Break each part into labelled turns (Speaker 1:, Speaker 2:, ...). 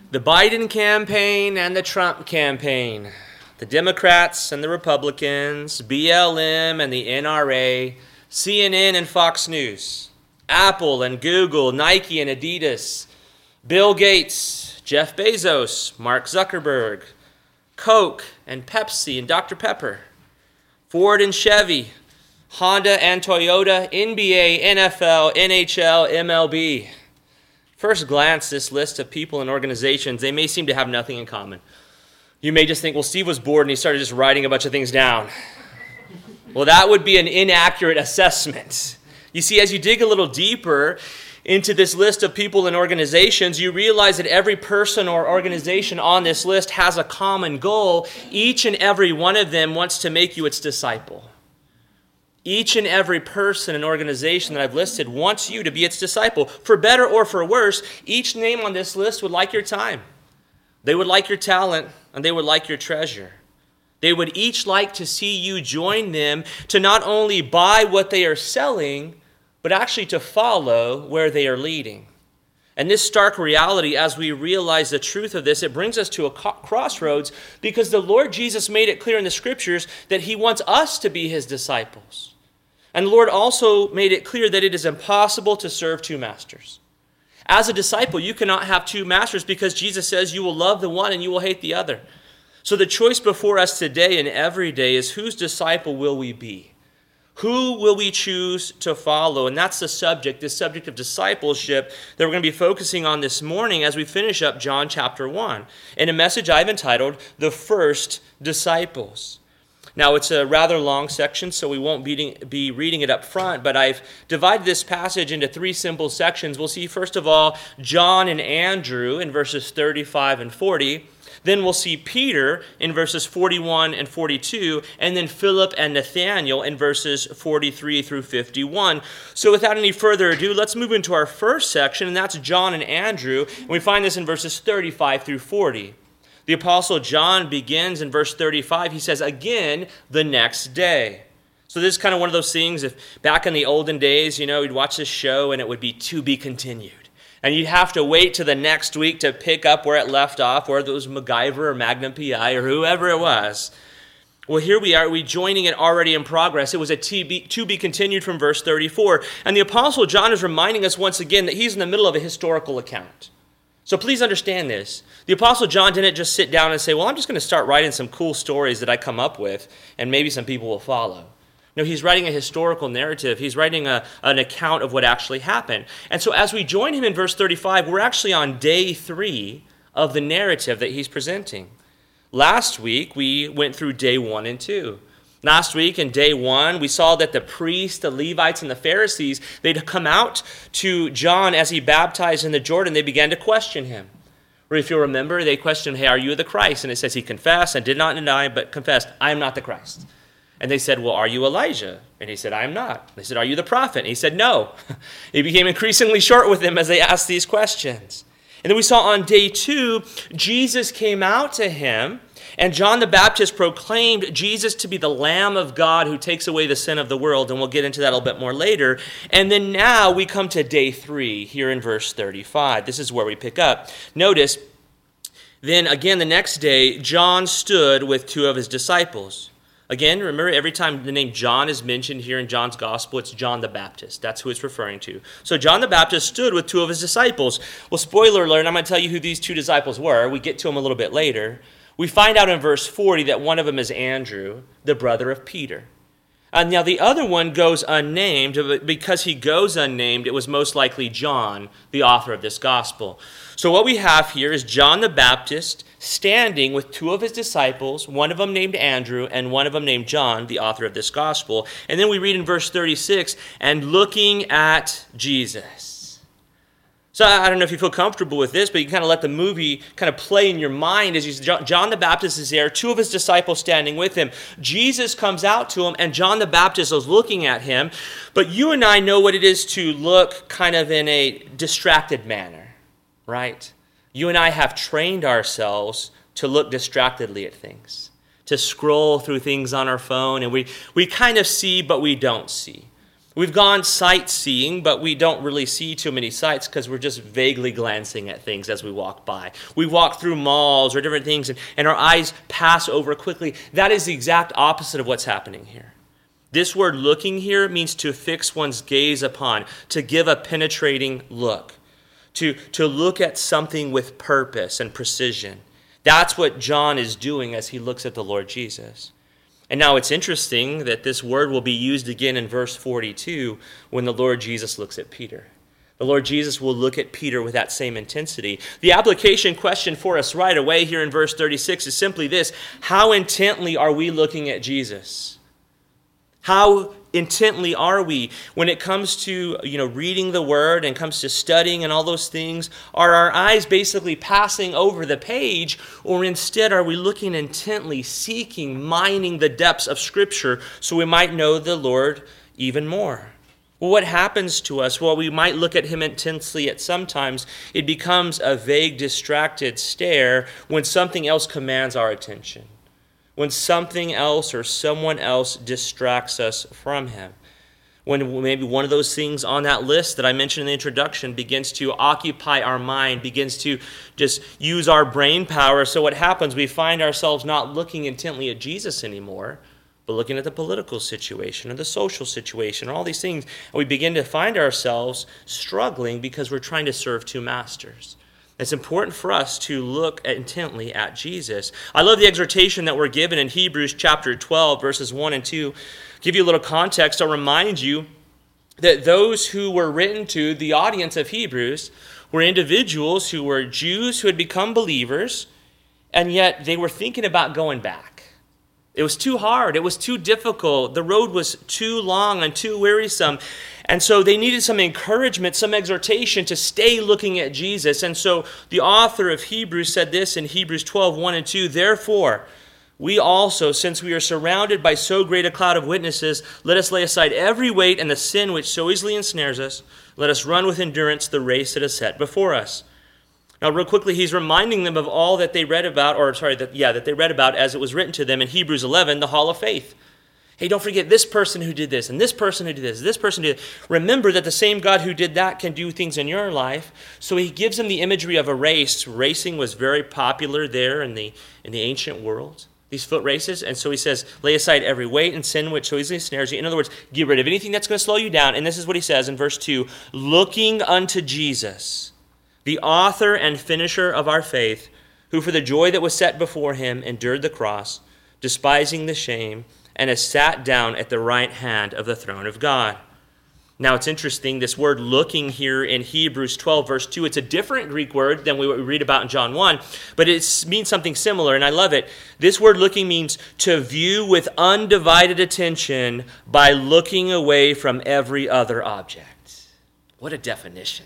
Speaker 1: The Biden campaign and the Trump campaign, the Democrats and the Republicans, BLM and the NRA, CNN and Fox News, Apple and Google, Nike and Adidas, Bill Gates, Jeff Bezos, Mark Zuckerberg, Coke and Pepsi and Dr. Pepper, Ford and Chevy, Honda and Toyota, NBA, NFL, NHL, MLB. First glance, this list of people and organizations, they may seem to have nothing in common. You may just think, well, Steve was bored and he started just writing a bunch of things down. Well, that would be an inaccurate assessment. You see, as you dig a little deeper into this list of people and organizations, you realize that every person or organization on this list has a common goal. Each and every one of them wants to make you its disciple. Each and every person and organization that I've listed wants you to be its disciple. For better or for worse, each name on this list would like your time. They would like your talent, and they would like your treasure. They would each like to see you join them to not only buy what they are selling, but actually to follow where they are leading. And this stark reality, as we realize the truth of this, it brings us to a crossroads because the Lord Jesus made it clear in the Scriptures that he wants us to be his disciples. And the Lord also made it clear that it is impossible to serve two masters. As a disciple, you cannot have two masters because Jesus says you will love the one and you will hate the other. So the choice before us today and every day is whose disciple will we be? Who will we choose to follow? And that's the subject of discipleship that we're going to be focusing on this morning as we finish up John chapter 1 in a message I've entitled, The First Disciples. Now, it's a rather long section, so we won't be reading it up front, but I've divided this passage into three simple sections. We'll see, first of all, John and Andrew in verses 35 and 40. Then we'll see Peter in verses 41 and 42, and then Philip and Nathanael in verses 43 through 51. So without any further ado, let's move into our first section, and that's John and Andrew, and we find this in verses 35 through 40. The Apostle John begins in verse 35. He says, again, the next day. So this is kind of one of those things, if back in the olden days, you'd watch this show and it would be to be continued. And you'd have to wait to the next week to pick up where it left off, whether it was MacGyver or Magnum PI or whoever it was. Well, here we are, joining it already in progress. It was a to be continued from verse 34. And the Apostle John is reminding us once again that he's in the middle of a historical account. So please understand this. The Apostle John didn't just sit down and say, well, I'm just going to start writing some cool stories that I come up with, and maybe some people will follow. No, he's writing a historical narrative. He's writing an account of what actually happened. And so as we join him in verse 35, we're actually on day 3 of the narrative that he's presenting. Last week, we went through day 1 and 2. Last week in day 1, we saw that the priests, the Levites, and the Pharisees, they'd come out to John as he baptized in the Jordan. They began to question him. Or if you'll remember, they questioned him, hey, are you the Christ? And it says he confessed and did not deny, but confessed, I am not the Christ. And they said, well, are you Elijah? And he said, I am not. They said, are you the prophet? And he said, no. He became increasingly short with them as they asked these questions. And then we saw on day 2, Jesus came out to him, and John the Baptist proclaimed Jesus to be the Lamb of God who takes away the sin of the world, and we'll get into that a little bit more later. And then now we come to day 3 here in verse 35. This is where we pick up. Notice, then again the next day, John stood with 2 of his disciples. Again, remember, every time the name John is mentioned here in John's gospel, it's John the Baptist. That's who it's referring to. So John the Baptist stood with 2 of his disciples. Well, spoiler alert, I'm going to tell you who these 2 disciples were. We get to them a little bit later. We find out in verse 40 that one of them is Andrew, the brother of Peter. And now the other one goes unnamed. Because he goes unnamed, it was most likely John, the author of this gospel. So what we have here is John the Baptist standing with 2 of his disciples, one of them named Andrew and one of them named John, the author of this gospel. And then we read in verse 36, and looking at Jesus. So I don't know if you feel comfortable with this, but you can kind of let the movie kind of play in your mind as John the Baptist is there, 2 of his disciples standing with him. Jesus comes out to him, and John the Baptist is looking at him. But you and I know what it is to look kind of in a distracted manner, right? You and I have trained ourselves to look distractedly at things, to scroll through things on our phone, and we kind of see, but we don't see. We've gone sightseeing, but we don't really see too many sights because we're just vaguely glancing at things as we walk by. We walk through malls or different things, and our eyes pass over quickly. That is the exact opposite of what's happening here. This word looking here means to fix one's gaze upon, to give a penetrating look, to look at something with purpose and precision. That's what John is doing as he looks at the Lord Jesus. And now it's interesting that this word will be used again in verse 42 when the Lord Jesus looks at Peter. The Lord Jesus will look at Peter with that same intensity. The application question for us right away here in verse 36 is simply this: how intently are we looking at Jesus? How intently are we when it comes to reading the Word and comes to studying and all those things? Are our eyes basically passing over the page, or instead are we looking intently, seeking, mining the depths of Scripture so we might know the Lord even more? Well, what happens to us? Well, we might look at Him intensely at sometimes. It becomes a vague, distracted stare when something else commands our attention, when something else or someone else distracts us from Him, when maybe one of those things on that list that I mentioned in the introduction begins to occupy our mind, begins to just use our brain power. So what happens? We find ourselves not looking intently at Jesus anymore, but looking at the political situation or the social situation or all these things. And we begin to find ourselves struggling because we're trying to serve two masters. It's important for us to look intently at Jesus. I love the exhortation that we're given in Hebrews chapter 12, verses 1 and 2. Give you a little context. I'll remind you that those who were written to, the audience of Hebrews, were individuals who were Jews who had become believers, and yet they were thinking about going back. It was too hard. It was too difficult. The road was too long and too wearisome. And so they needed some encouragement, some exhortation to stay looking at Jesus. And so the author of Hebrews said this in Hebrews 12, 1 and 2, "Therefore, we also, since we are surrounded by so great a cloud of witnesses, let us lay aside every weight and the sin which so easily ensnares us. Let us run with endurance the race that is set before us." Now, real quickly, he's reminding them of all that they read about, that they read about as it was written to them in Hebrews 11, the Hall of Faith. Hey, don't forget this person who did this, and this person who did this person did. Remember that the same God who did that can do things in your life. So he gives them the imagery of a race. Racing was very popular there in the ancient world, these foot races. And so he says, lay aside every weight and sin which so easily snares you. In other words, get rid of anything that's going to slow you down. And this is what he says in verse 2, "Looking unto Jesus, the author and finisher of our faith, who for the joy that was set before him endured the cross, despising the shame, and has sat down at the right hand of the throne of God." Now it's interesting, this word looking here in Hebrews 12, verse 2, it's a different Greek word than what we read about in John 1, but it means something similar, and I love it. This word looking means to view with undivided attention by looking away from every other object. What a definition.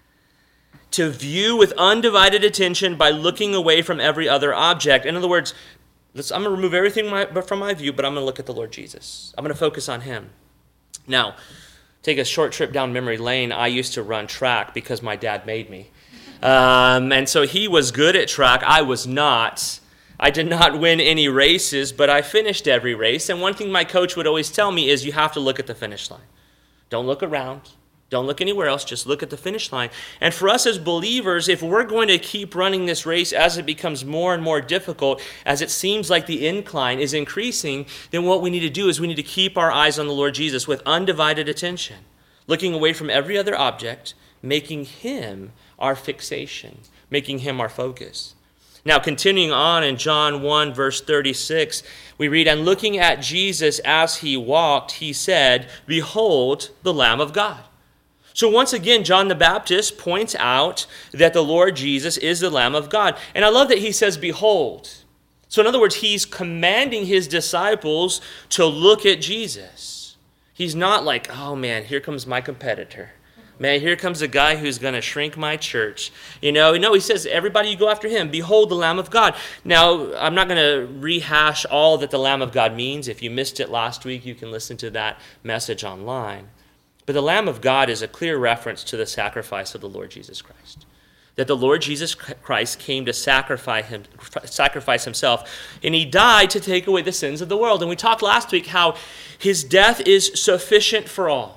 Speaker 1: To view with undivided attention by looking away from every other object. In other words, I'm going to remove everything from my view, but I'm going to look at the Lord Jesus. I'm going to focus on Him. Now, take a short trip down memory lane. I used to run track because my dad made me. And so he was good at track. I was not. I did not win any races, but I finished every race. And one thing my coach would always tell me is you have to look at the finish line. Don't look around. Don't look anywhere else, just look at the finish line. And for us as believers, if we're going to keep running this race as it becomes more and more difficult, as it seems like the incline is increasing, then what we need to do is we need to keep our eyes on the Lord Jesus with undivided attention, looking away from every other object, making Him our fixation, making Him our focus. Now, continuing on in John 1, verse 36, we read, "And looking at Jesus as He walked, He said, 'Behold the Lamb of God.'" So once again, John the Baptist points out that the Lord Jesus is the Lamb of God. And I love that he says, "Behold." So in other words, he's commanding his disciples to look at Jesus. He's not like, "Oh man, here comes my competitor. Man, here comes a guy who's going to shrink my church." No, he says, everybody, you go after him. Behold the Lamb of God. Now, I'm not going to rehash all that the Lamb of God means. If you missed it last week, you can listen to that message online. But the Lamb of God is a clear reference to the sacrifice of the Lord Jesus Christ. That the Lord Jesus Christ came to sacrifice himself, and he died to take away the sins of the world. And we talked last week how his death is sufficient for all.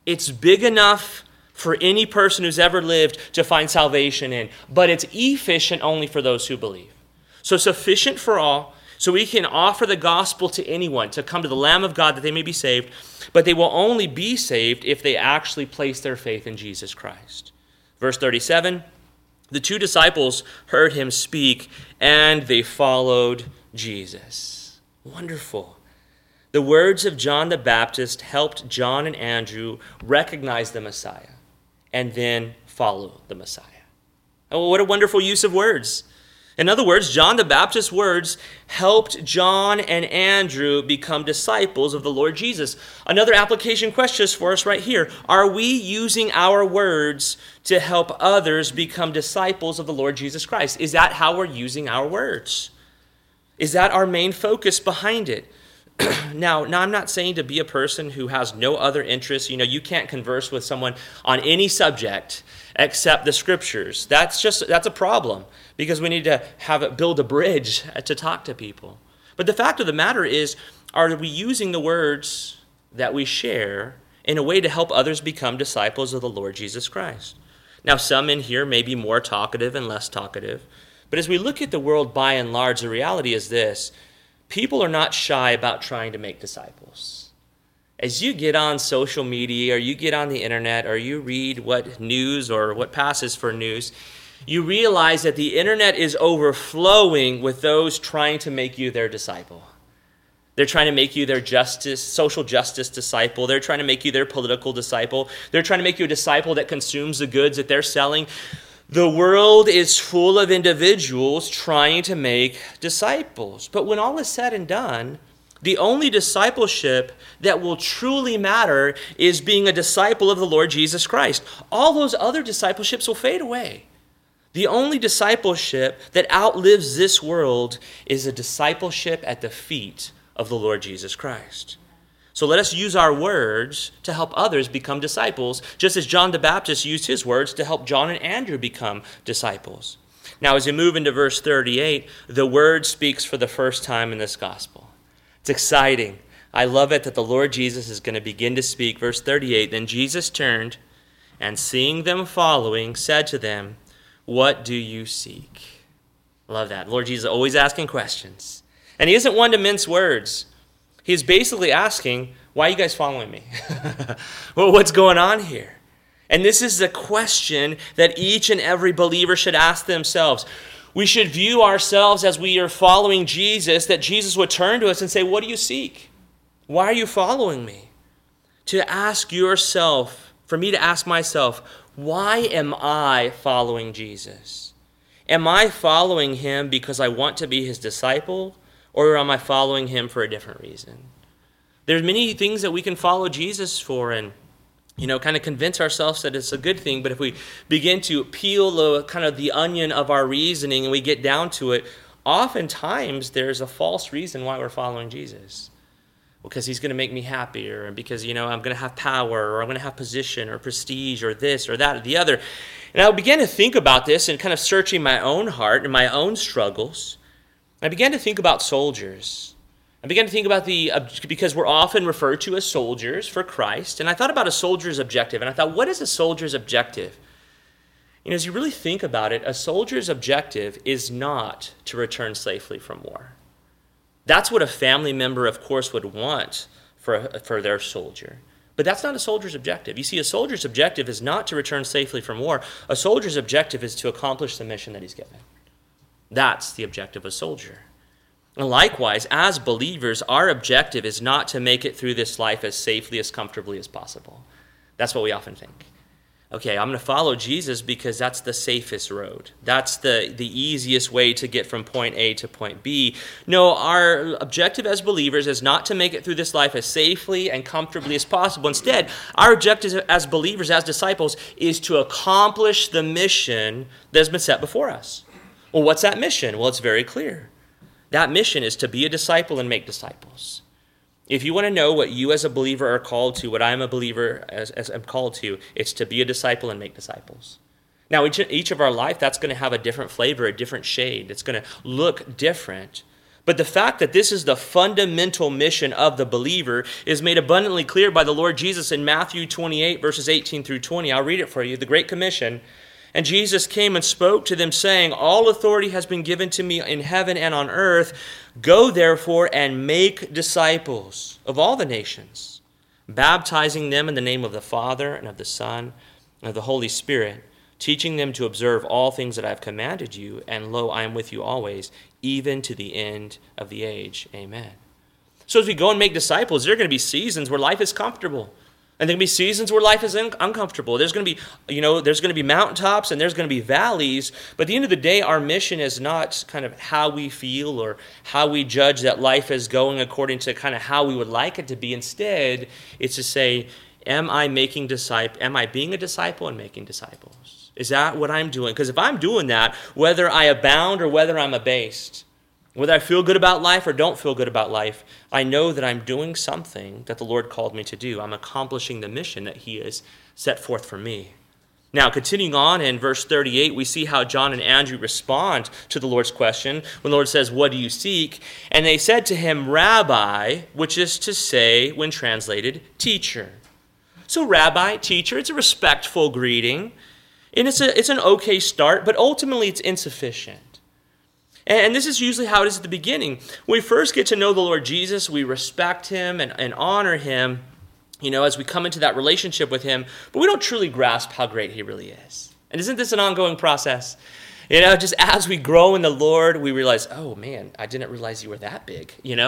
Speaker 1: It's big enough for any person who's ever lived to find salvation in, but it's efficient only for those who believe. So sufficient for all, so we can offer the gospel to anyone to come to the Lamb of God that they may be saved, but they will only be saved if they actually place their faith in Jesus Christ. Verse 37, the two disciples heard him speak, and they followed Jesus. Wonderful. The words of John the Baptist helped John and Andrew recognize the Messiah and then follow the Messiah. Oh, what a wonderful use of words. In other words, John the Baptist's words helped John and Andrew become disciples of the Lord Jesus. Another application question for us right here. Are we using our words to help others become disciples of the Lord Jesus Christ? Is that how we're using our words? Is that our main focus behind it? Now, I'm not saying to be a person who has no other interests. You can't converse with someone on any subject except the Scriptures. That's a problem, because we need to build a bridge to talk to people. But the fact of the matter is, are we using the words that we share in a way to help others become disciples of the Lord Jesus Christ? Now, some in here may be more talkative and less talkative, but as we look at the world by and large, the reality is this: people are not shy about trying to make disciples. As you get on social media, or you get on the internet, or you read what news or what passes for news, you realize that the internet is overflowing with those trying to make you their disciple. They're trying to make you their social justice disciple. They're trying to make you their political disciple. They're trying to make you a disciple that consumes the goods that they're selling. The world is full of individuals trying to make disciples. But when all is said and done, the only discipleship that will truly matter is being a disciple of the Lord Jesus Christ. All those other discipleships will fade away. The only discipleship that outlives this world is a discipleship at the feet of the Lord Jesus Christ. So let us use our words to help others become disciples, just as John the Baptist used his words to help John and Andrew become disciples. Now, as we move into verse 38, the word speaks for the first time in this gospel. It's exciting. I love it that the Lord Jesus is going to begin to speak. Verse 38, then Jesus turned and seeing them following, said to them, what do you seek? I love that. Lord Jesus always asking questions. And he isn't one to mince words. He's basically asking, why are you guys following me? Well, what's going on here? And this is the question that each and every believer should ask themselves. We should view ourselves as we are following Jesus, that Jesus would turn to us and say, what do you seek? Why are you following me? To ask yourself, for me to ask myself, why am I following Jesus? Am I following him because I want to be his disciple? Or am I following him for a different reason? There's many things that we can follow Jesus for and, kind of convince ourselves that it's a good thing. But if we begin to peel the onion of our reasoning and we get down to it, oftentimes there's a false reason why we're following Jesus. Because he's going to make me happier, and because, I'm going to have power, or I'm going to have position or prestige or this or that or the other. And I began to think about this and kind of searching my own heart and my own struggles. I began to think about soldiers. I began to think about because we're often referred to as soldiers for Christ, and I thought about a soldier's objective, and I thought, what is a soldier's objective? As you really think about it, a soldier's objective is not to return safely from war. That's what a family member, of course, would want for their soldier. But that's not a soldier's objective. You see, a soldier's objective is not to return safely from war. A soldier's objective is to accomplish the mission that he's given. That's the objective of a soldier. And likewise, as believers, our objective is not to make it through this life as safely, as comfortably as possible. That's what we often think. Okay, I'm going to follow Jesus because that's the safest road. That's the easiest way to get from point A to point B. No, our objective as believers is not to make it through this life as safely and comfortably as possible. Instead, our objective as believers, as disciples, is to accomplish the mission that has been set before us. Well, what's that mission? Well, it's very clear. That mission is to be a disciple and make disciples. If you want to know what you as a believer are called to, what I am a believer as I'm called to, it's to be a disciple and make disciples. Now, each of our life, that's going to have a different flavor, a different shade. It's going to look different. But the fact that this is the fundamental mission of the believer is made abundantly clear by the Lord Jesus in Matthew 28, verses 18 through 20. I'll read it for you, the Great Commission. And Jesus came and spoke to them, saying, all authority has been given to me in heaven and on earth. Go therefore and make disciples of all the nations, baptizing them in the name of the Father and of the Son and of the Holy Spirit, teaching them to observe all things that I have commanded you. And lo, I am with you always, even to the end of the age. Amen. So as we go and make disciples, there are going to be seasons where life is comfortable. And there are going to be seasons where life is uncomfortable. There's going to be, there's going to be mountaintops and there's going to be valleys. But at the end of the day, our mission is not kind of how we feel or how we judge that life is going according to kind of how we would like it to be. Instead, it's to say, am I being a disciple and making disciples? Is that what I'm doing? Because if I'm doing that, whether I abound or whether I'm abased, whether I feel good about life or don't feel good about life, I know that I'm doing something that the Lord called me to do. I'm accomplishing the mission that he has set forth for me. Now, continuing on in verse 38, we see how John and Andrew respond to the Lord's question when the Lord says, what do you seek? And they said to him, Rabbi, which is to say, when translated, teacher. So rabbi, teacher, it's a respectful greeting. And it's an okay start, but ultimately it's insufficient. And this is usually how it is at the beginning. When we first get to know the Lord Jesus, we respect him and honor him, as we come into that relationship with him, but we don't truly grasp how great he really is. And isn't this an ongoing process? Just as we grow in the Lord, we realize, oh man, I didn't realize you were that big.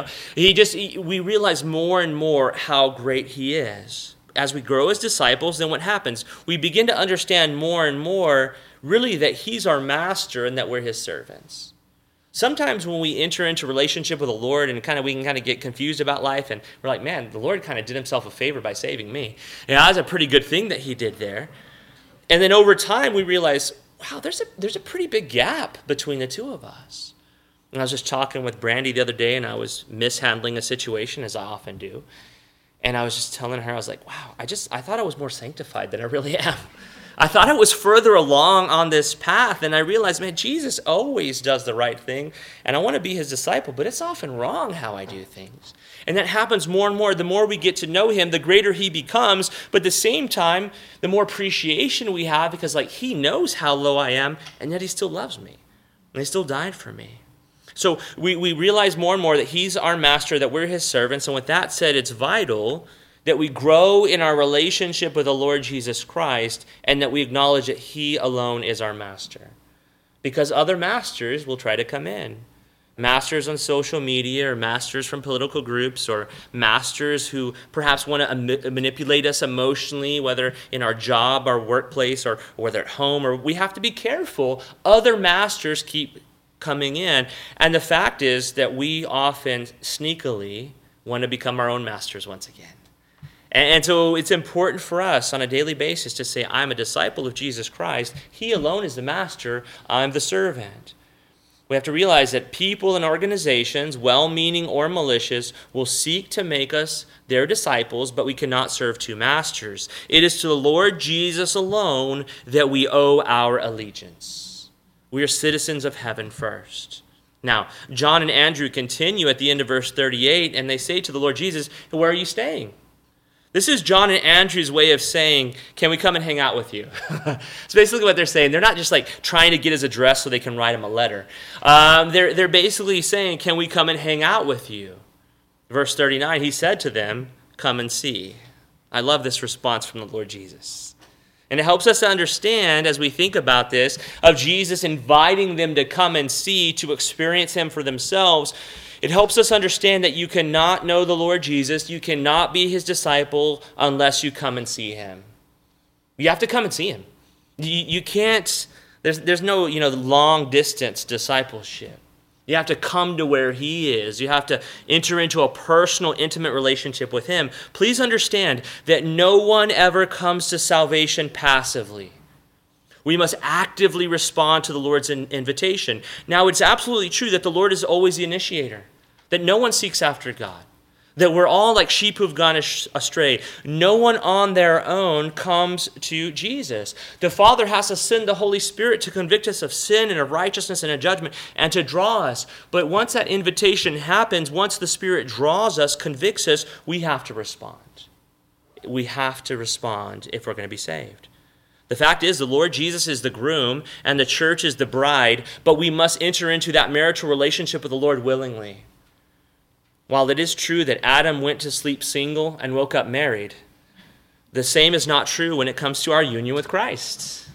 Speaker 1: We realize more and more how great he is. As we grow as disciples, then what happens? We begin to understand more and more, really, that he's our master and that we're his servants. Sometimes when we enter into relationship with the Lord and we can get confused about life, and we're like, man, the Lord kind of did himself a favor by saving me. That's a pretty good thing that he did there. And then over time, we realize, wow, there's a pretty big gap between the two of us. And I was just talking with Brandy the other day, and I was mishandling a situation, as I often do. And I was just telling her, I was like, wow, I thought I was more sanctified than I really am. I thought I was further along on this path, and I realized, man, Jesus always does the right thing, and I want to be his disciple, but it's often wrong how I do things. And that happens more and more. The more we get to know him, the greater he becomes, but at the same time, the more appreciation we have, because he knows how low I am, and yet he still loves me, and he still died for me. So we realize more and more that he's our master, that we're his servants. And with that said, it's vital that we grow in our relationship with the Lord Jesus Christ and that we acknowledge that he alone is our master. Because other masters will try to come in. Masters on social media, or masters from political groups, or masters who perhaps want to manipulate us emotionally, whether in our job, our workplace, or whether at home. Or we have to be careful. Other masters keep coming in. And the fact is that we often sneakily want to become our own masters once again. And so it's important for us on a daily basis to say, I'm a disciple of Jesus Christ. He alone is the master. I'm the servant. We have to realize that people and organizations, well-meaning or malicious, will seek to make us their disciples, but we cannot serve two masters. It is to the Lord Jesus alone that we owe our allegiance. We are citizens of heaven first. Now, John and Andrew continue at the end of verse 38, and they say to the Lord Jesus, where are you staying? This is John and Andrew's way of saying, can we come and hang out with you? It's basically what they're saying. They're not just trying to get his address so they can write him a letter. They're basically saying, can we come and hang out with you? Verse 39, he said to them, come and see. I love this response from the Lord Jesus. And it helps us to understand, as we think about this, of Jesus inviting them to come and see, to experience him for themselves. It helps us understand that you cannot know the Lord Jesus, you cannot be his disciple unless you come and see him. You have to come and see him. You can't, there's no long distance discipleship. You have to come to where he is. You have to enter into a personal, intimate relationship with him. Please understand that no one ever comes to salvation passively. We must actively respond to the Lord's invitation. Now, it's absolutely true that the Lord is always the initiator, that no one seeks after God. That we're all like sheep who've gone astray. No one on their own comes to Jesus. The Father has to send the Holy Spirit to convict us of sin and of righteousness and of judgment and to draw us. But once that invitation happens, once the Spirit draws us, convicts us, we have to respond. We have to respond if we're going to be saved. The fact is, the Lord Jesus is the groom and the church is the bride, but we must enter into that marital relationship with the Lord willingly. While it is true that Adam went to sleep single and woke up married, the same is not true when it comes to our union with Christ.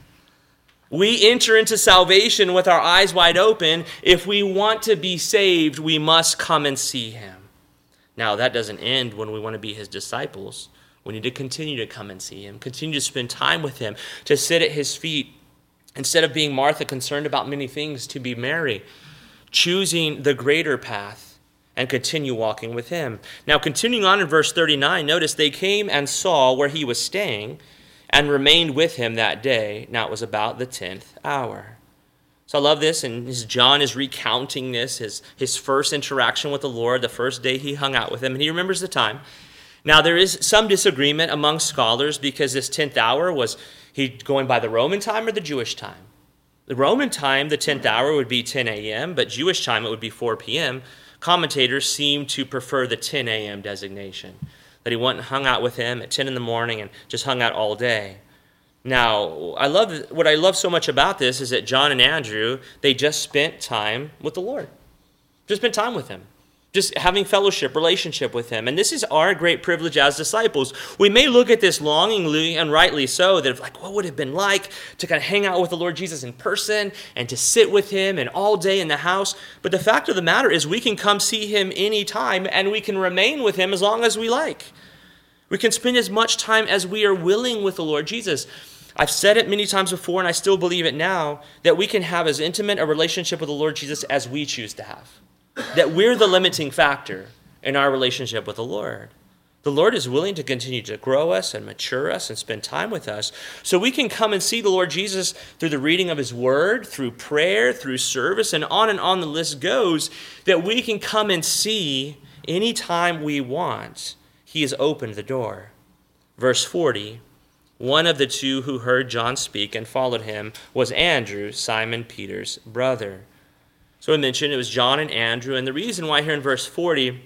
Speaker 1: We enter into salvation with our eyes wide open. If we want to be saved, we must come and see him. Now, that doesn't end when we want to be his disciples. We need to continue to come and see him, continue to spend time with him, to sit at his feet. Instead of being Martha, concerned about many things, to be Mary, choosing the greater path and continue walking with him. Now, continuing on in verse 39, notice they came and saw where he was staying and remained with him that day. Now, it was about the 10th hour. So I love this, and John is recounting this, his first interaction with the Lord, the first day he hung out with him, and he remembers the time. Now, there is some disagreement among scholars because this 10th hour, was he going by the Roman time or the Jewish time? The Roman time, the 10th hour would be 10 a.m., but Jewish time it would be 4 p.m. Commentators seem to prefer the 10 a.m. designation, that he went and hung out with him at 10 in the morning and just hung out all day. Now, what I love so much about this is that John and Andrew, they just spent time with the Lord. Just spent time with him. Just having fellowship, relationship with him. And this is our great privilege as disciples. We may look at this longingly and rightly so, that like, what would it have been like to kind of hang out with the Lord Jesus in person and to sit with him and all day in the house. But the fact of the matter is we can come see him anytime and we can remain with him as long as we like. We can spend as much time as we are willing with the Lord Jesus. I've said it many times before and I still believe it now, that we can have as intimate a relationship with the Lord Jesus as we choose to have. That we're the limiting factor in our relationship with the Lord. The Lord is willing to continue to grow us and mature us and spend time with us so we can come and see the Lord Jesus through the reading of his word, through prayer, through service, and on the list goes, that we can come and see anytime we want. He has opened the door. Verse 40, one of the two who heard John speak and followed him was Andrew, Simon Peter's brother. So I mentioned it was John and Andrew, and the reason why here in verse 40,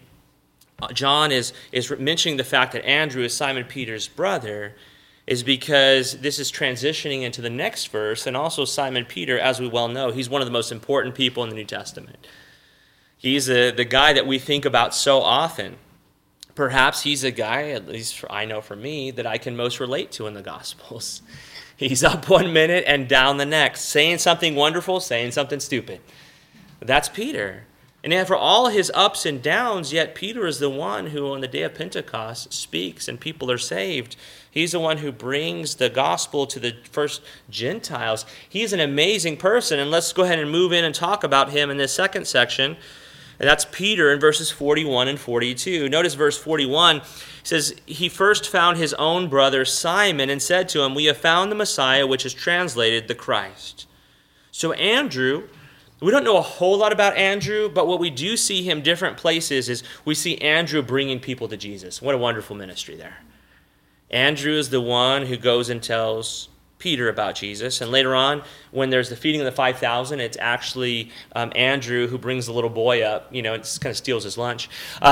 Speaker 1: John is mentioning the fact that Andrew is Simon Peter's brother is because this is transitioning into the next verse, and also Simon Peter, as we well know, he's one of the most important people in the New Testament. He's the guy that we think about so often. Perhaps he's a guy, at least I know for me, that I can most relate to in the Gospels. He's up one minute and down the next, saying something wonderful, saying something stupid. That's Peter. And yet for all his ups and downs, yet Peter is the one who on the day of Pentecost speaks and people are saved. He's the one who brings the gospel to the first Gentiles. He's an amazing person. And let's go ahead and move in and talk about him in this second section. And that's Peter in verses 41 and 42. Notice verse 41 says, he first found his own brother Simon and said to him, we have found the Messiah, which is translated the Christ. So Andrew, we don't know a whole lot about Andrew, but what we do see him different places is we see Andrew bringing people to Jesus. What a wonderful ministry there. Andrew is the one who goes and tells Peter about Jesus. And later on, when there's the feeding of the 5,000, it's actually Andrew who brings the little boy up. You know, it kind of steals his lunch.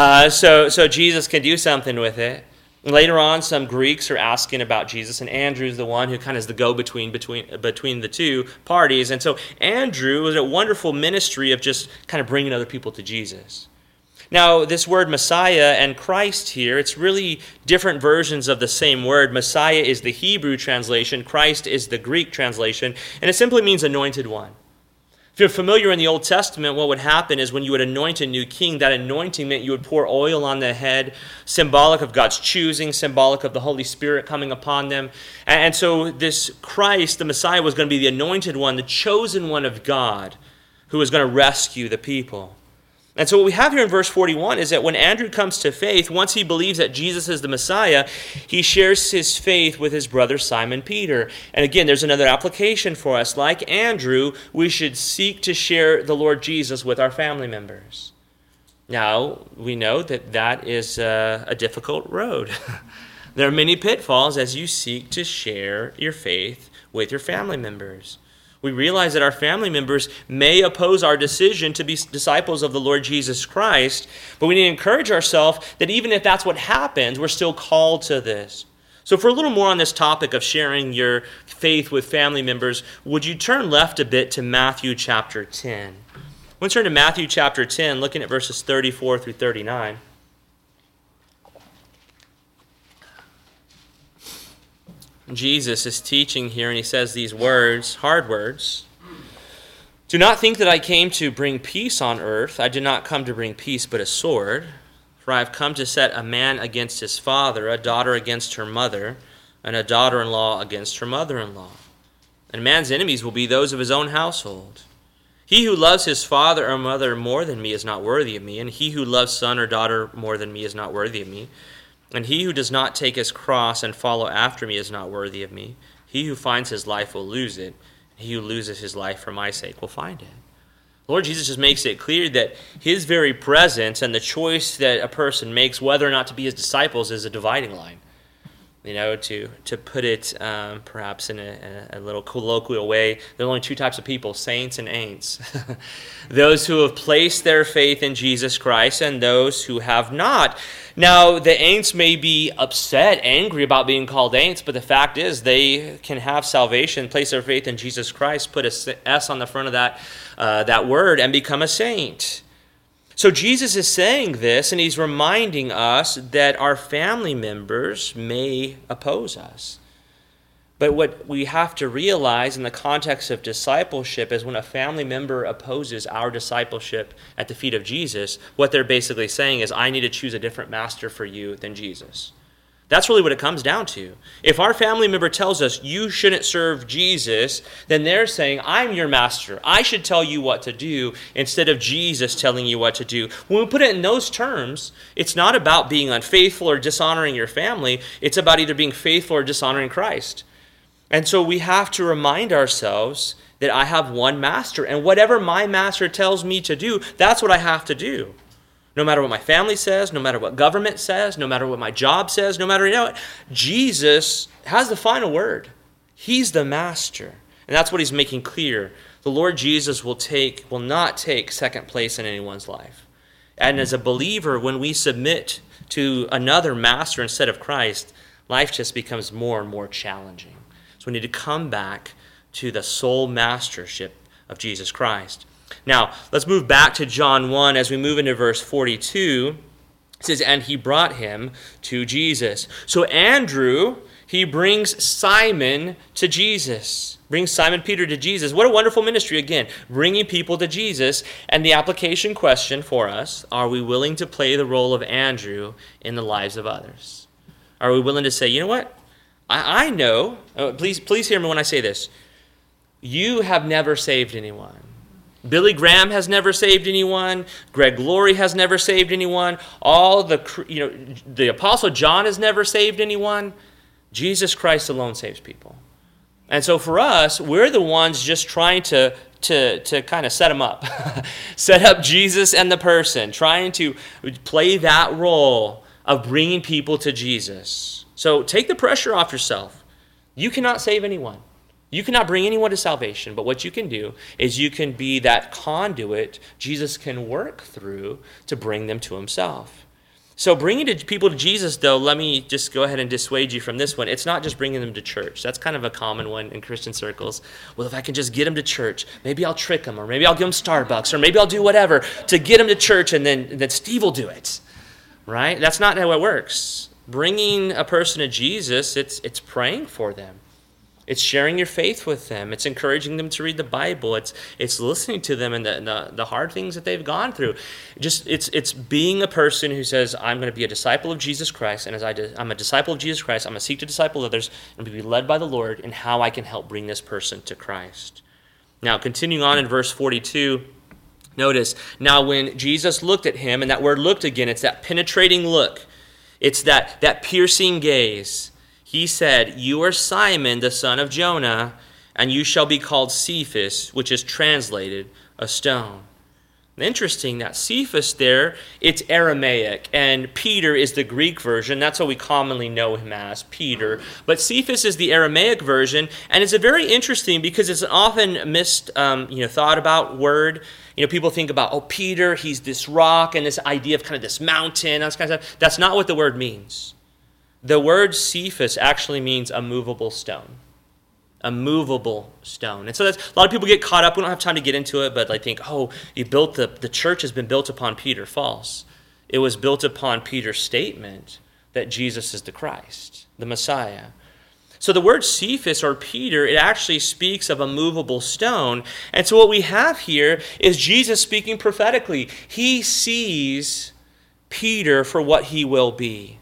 Speaker 1: So Jesus can do something with it. Later on, some Greeks are asking about Jesus, and Andrew's the one who kind of is the go-between between the two parties. And so Andrew was a wonderful ministry of just kind of bringing other people to Jesus. Now, this word Messiah and Christ here, it's really different versions of the same word. Messiah is the Hebrew translation, Christ is the Greek translation, and it simply means anointed one. If you're familiar in the Old Testament, what would happen is when you would anoint a new king, that anointing meant you would pour oil on the head, symbolic of God's choosing, symbolic of the Holy Spirit coming upon them. And so this Christ, the Messiah, was going to be the anointed one, the chosen one of God, who was going to rescue the people. And so what we have here in verse 41 is that when Andrew comes to faith, once he believes that Jesus is the Messiah, he shares his faith with his brother Simon Peter. And again, there's another application for us. Like Andrew, we should seek to share the Lord Jesus with our family members. Now, we know that that is a difficult road. There are many pitfalls as you seek to share your faith with your family members. We realize that our family members may oppose our decision to be disciples of the Lord Jesus Christ, but we need to encourage ourselves that even if that's what happens, we're still called to this. So for a little more on this topic of sharing your faith with family members, would you turn left a bit to Matthew chapter 10? Let's turn to Matthew chapter 10, looking at verses 34 through 39. Jesus is teaching here, and he says these words, hard words. Do not think that I came to bring peace on earth. I did not come to bring peace, but a sword. For I have come to set a man against his father, a daughter against her mother, and a daughter-in-law against her mother-in-law. And a man's enemies will be those of his own household. He who loves his father or mother more than me is not worthy of me, and he who loves son or daughter more than me is not worthy of me. And he who does not take his cross and follow after me is not worthy of me. He who finds his life will lose it, and he who loses his life for my sake will find it. Lord Jesus just makes it clear that his very presence and the choice that a person makes whether or not to be his disciples is a dividing line. You know, to put it perhaps in a little colloquial way, there are only two types of people, saints and ain'ts. Those who have placed their faith in Jesus Christ and those who have not. Now, the ain'ts may be upset, angry about being called ain'ts, but the fact is they can have salvation, place their faith in Jesus Christ, put a S on the front of that word, and become a saint. So Jesus is saying this, and he's reminding us that our family members may oppose us. But what we have to realize in the context of discipleship is when a family member opposes our discipleship at the feet of Jesus, what they're basically saying is, I need to choose a different master for you than Jesus. That's really what it comes down to. If our family member tells us, you shouldn't serve Jesus, then they're saying, I'm your master. I should tell you what to do instead of Jesus telling you what to do. When we put it in those terms, it's not about being unfaithful or dishonoring your family. It's about either being faithful or dishonoring Christ. And so we have to remind ourselves that I have one master, and whatever my master tells me to do, that's what I have to do. No matter what my family says, no matter what government says, no matter what my job says, no matter, Jesus has the final word. He's the master. And that's what he's making clear. The Lord Jesus will not take second place in anyone's life. And as a believer, when we submit to another master instead of Christ, life just becomes more and more challenging. So we need to come back to the sole mastership of Jesus Christ. Now, let's move back to John 1 as we move into verse 42. It says, and he brought him to Jesus. So Andrew, he brings Simon to Jesus. Brings Simon Peter to Jesus. What a wonderful ministry, again, bringing people to Jesus. And the application question for us, are we willing to play the role of Andrew in the lives of others? Are we willing to say, you know what? I know, please hear me when I say this. You have never saved anyone. Billy Graham has never saved anyone. Greg Laurie has never saved anyone. The Apostle John has never saved anyone. Jesus Christ alone saves people. And so for us, we're the ones just trying to kind of set them up. Set up Jesus and the person, trying to play that role of bringing people to Jesus. So take the pressure off yourself. You cannot save anyone. You cannot bring anyone to salvation, but what you can do is you can be that conduit Jesus can work through to bring them to himself. So bringing people to Jesus, though, let me just go ahead and dissuade you from this one. It's not just bringing them to church. That's kind of a common one in Christian circles. Well, if I can just get them to church, maybe I'll trick them, or maybe I'll give them Starbucks, or maybe I'll do whatever to get them to church, and then Steve will do it, right? That's not how it works. Bringing a person to Jesus, it's praying for them. It's sharing your faith with them. It's encouraging them to read the Bible. It's listening to them and the hard things that they've gone through. It's being a person who says, I'm going to be a disciple of Jesus Christ, and as I'm a disciple of Jesus Christ, I'm going to seek to disciple others and be led by the Lord in how I can help bring this person to Christ. Now, continuing on in verse 42, notice, now when Jesus looked at him, and that word looked again, it's that penetrating look. It's that piercing gaze. He said, you are Simon, the son of Jonah, and you shall be called Cephas, which is translated a stone. Interesting that Cephas there, it's Aramaic, and Peter is the Greek version. That's what we commonly know him as, Peter. But Cephas is the Aramaic version, and it's a very interesting because it's an often thought about word. People think about, Peter, he's this rock, and this idea of kind of this mountain, that kind of stuff. That's not what the word means. The word Cephas actually means a movable stone. A movable stone. And so a lot of people get caught up. We don't have time to get into it, but I think, the church has been built upon Peter. False. It was built upon Peter's statement that Jesus is the Christ, the Messiah. So the word Cephas or Peter, it actually speaks of a movable stone. And so what we have here is Jesus speaking prophetically. He sees Peter for what he will be.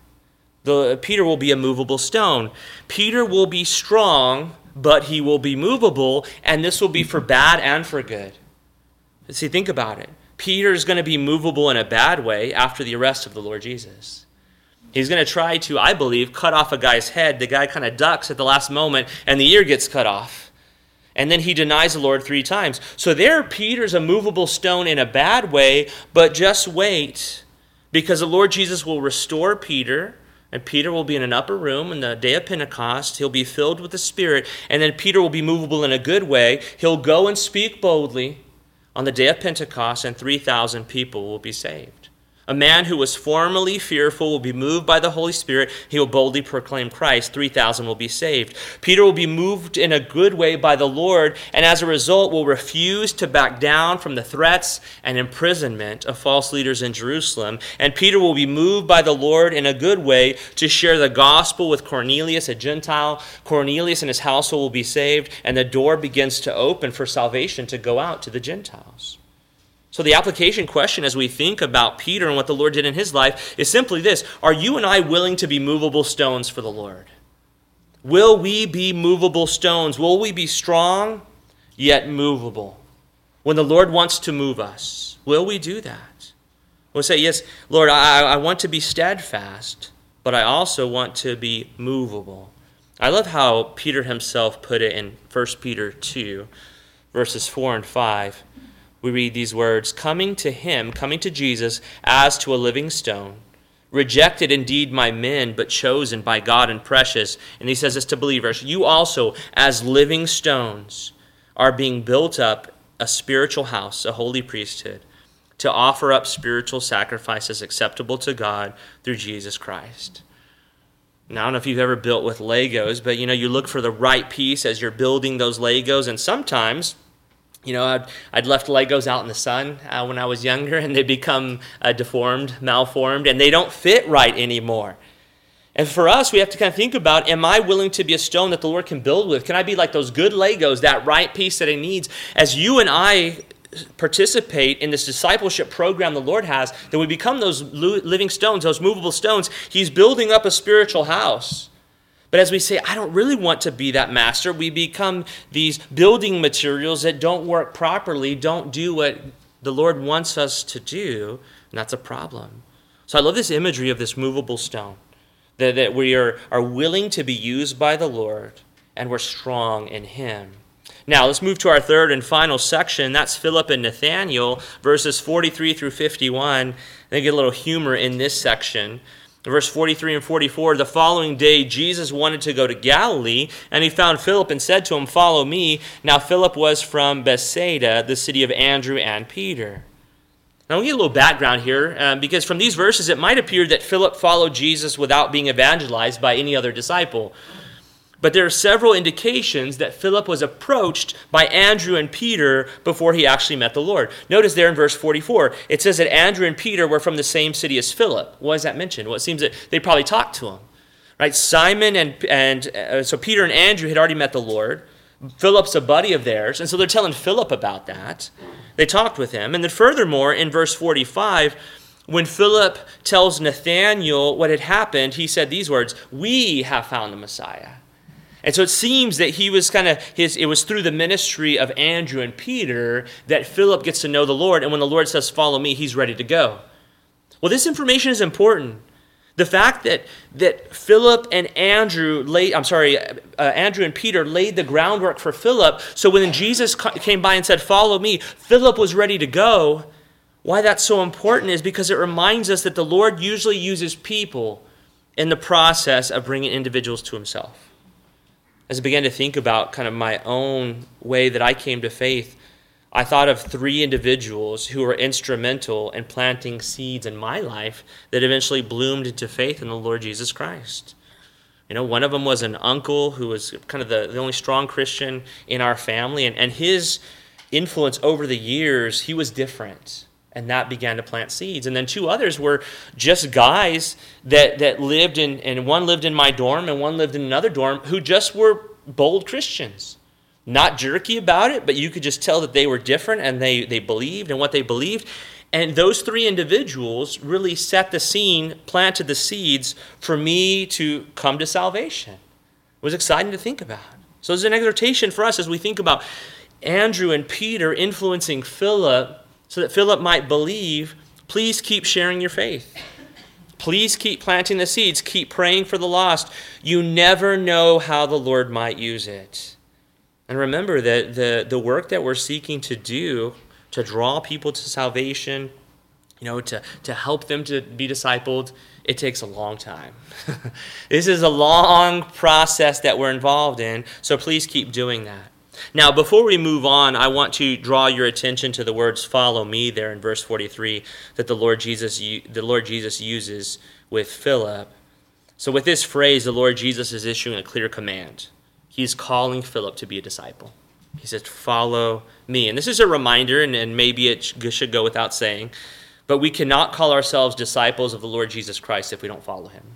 Speaker 1: Peter will be a movable stone. Peter will be strong, but he will be movable, and this will be for bad and for good. See, think about it. Peter is going to be movable in a bad way after the arrest of the Lord Jesus. He's going to try to, I believe, cut off a guy's head. The guy kind of ducks at the last moment, and the ear gets cut off. And then he denies the Lord 3 times. So there, Peter's a movable stone in a bad way, but just wait, because the Lord Jesus will restore Peter. And Peter will be in an upper room in the day of Pentecost. He'll be filled with the Spirit. And then Peter will be movable in a good way. He'll go and speak boldly on the day of Pentecost, and 3,000 people will be saved. A man who was formerly fearful will be moved by the Holy Spirit. He will boldly proclaim Christ. 3,000 will be saved. Peter will be moved in a good way by the Lord, and as a result will refuse to back down from the threats and imprisonment of false leaders in Jerusalem. And Peter will be moved by the Lord in a good way to share the gospel with Cornelius, a Gentile. Cornelius and his household will be saved, and the door begins to open for salvation to go out to the Gentiles. So the application question as we think about Peter and what the Lord did in his life is simply this: are you and I willing to be movable stones for the Lord? Will we be movable stones? Will we be strong yet movable? When the Lord wants to move us, will we do that? We'll say, yes, Lord, I want to be steadfast, but I also want to be movable. I love how Peter himself put it in 1 Peter 2, verses 4 and 5. We read these words, coming to Jesus as to a living stone, rejected indeed by men, but chosen by God and precious. And he says this to believers, you also, as living stones, are being built up a spiritual house, a holy priesthood, to offer up spiritual sacrifices acceptable to God through Jesus Christ. Now, I don't know if you've ever built with Legos, but you look for the right piece as you're building those Legos, and sometimes I'd left Legos out in the sun when I was younger, and they become deformed, malformed, and they don't fit right anymore. And for us, we have to kind of think about, am I willing to be a stone that the Lord can build with? Can I be like those good Legos, that right piece that He needs? As you and I participate in this discipleship program the Lord has, that we become those living stones, those movable stones. He's building up a spiritual house. But as we say, I don't really want to be that master, we become these building materials that don't work properly, don't do what the Lord wants us to do, and that's a problem. So I love this imagery of this movable stone, that we are willing to be used by the Lord, and we're strong in Him. Now, let's move to our third and final section. That's Philip and Nathanael, verses 43 through 51. They get a little humor in this section. Verse 43 and 44, the following day Jesus wanted to go to Galilee, and he found Philip and said to him, follow me. Now Philip was from Bethsaida, the city of Andrew and Peter. Now we get a little background here, because from these verses it might appear that Philip followed Jesus without being evangelized by any other disciple. But there are several indications that Philip was approached by Andrew and Peter before he actually met the Lord. Notice there in verse 44, it says that Andrew and Peter were from the same city as Philip. Why is that mentioned? Well, it seems that they probably talked to him. Right? Simon so Peter and Andrew had already met the Lord. Philip's a buddy of theirs, and so they're telling Philip about that. They talked with him. And then furthermore, in verse 45, when Philip tells Nathanael what had happened, he said these words, we have found the Messiah. And so it seems that he was it was through the ministry of Andrew and Peter that Philip gets to know the Lord. And when the Lord says, follow me, he's ready to go. Well, this information is important. The fact that Philip and Andrew and Peter laid the groundwork for Philip. So when Jesus came by and said, follow me, Philip was ready to go. Why that's so important is because it reminds us that the Lord usually uses people in the process of bringing individuals to himself. As I began to think about kind of my own way that I came to faith, I thought of 3 individuals who were instrumental in planting seeds in my life that eventually bloomed into faith in the Lord Jesus Christ. One of them was an uncle who was kind of the only strong Christian in our family, and his influence over the years, he was different, and that began to plant seeds. And then 2 others were just guys that lived in, and one lived in my dorm and one lived in another dorm, who just were bold Christians. Not jerky about it, but you could just tell that they were different and they believed in what they believed. And those 3 individuals really set the scene, planted the seeds for me to come to salvation. It was exciting to think about. So there's an exhortation for us as we think about Andrew and Peter influencing Philip so that Philip might believe. Please keep sharing your faith. Please keep planting the seeds. Keep praying for the lost. You never know how the Lord might use it. And remember that the work that we're seeking to do to draw people to salvation, to help them to be discipled, it takes a long time. This is a long process that we're involved in, so please keep doing that. Now, before we move on, I want to draw your attention to the words "follow me" there in verse 43 that the Lord Jesus uses with Philip. So with this phrase, the Lord Jesus is issuing a clear command. He's calling Philip to be a disciple. He says, "Follow me." And this is a reminder, and maybe it should go without saying, but we cannot call ourselves disciples of the Lord Jesus Christ if we don't follow him.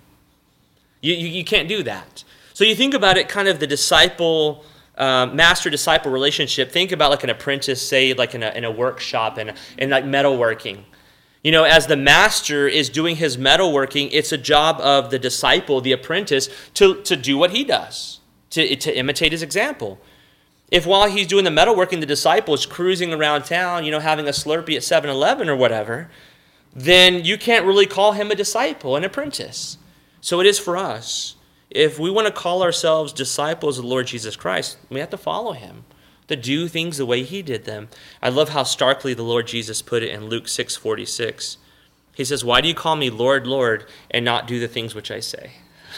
Speaker 1: You can't do that. So you think about it, kind of the disciple, master-disciple relationship. Think about like an apprentice, say like in a workshop and like metalworking. As the master is doing his metalworking, it's a job of the disciple, the apprentice, to do what he does. To imitate his example. If while he's doing the metalworking, the disciple is cruising around town, having a Slurpee at 7-Eleven or whatever, then you can't really call him a disciple, an apprentice. So it is for us. If we want to call ourselves disciples of the Lord Jesus Christ, we have to follow him, to do things the way he did them. I love how starkly the Lord Jesus put it in Luke 6:46. He says, "Why do you call me Lord, Lord, and not do the things which I say?"